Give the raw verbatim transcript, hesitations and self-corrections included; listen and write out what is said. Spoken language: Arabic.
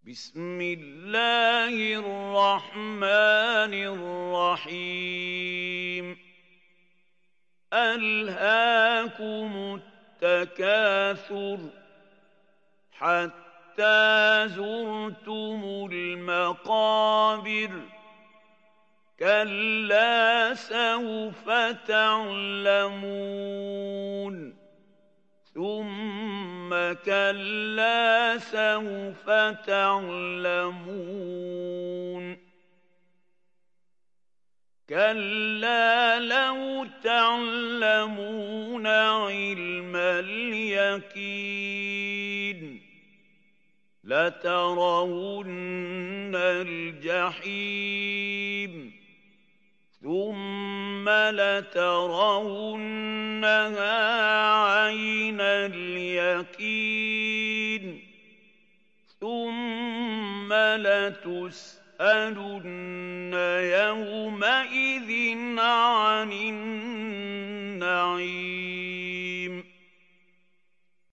بسم الله الرحمن الرحيم ألهاكم التكاثر حتى زرتم المقابر كلا سوف تعلمون ثم كلا سوف تعلمون كلا لو تعلمون علم اليقين لترون الجحيم ثم لترونها عين اليقين ثم لتسألن يومئذ عن النعيم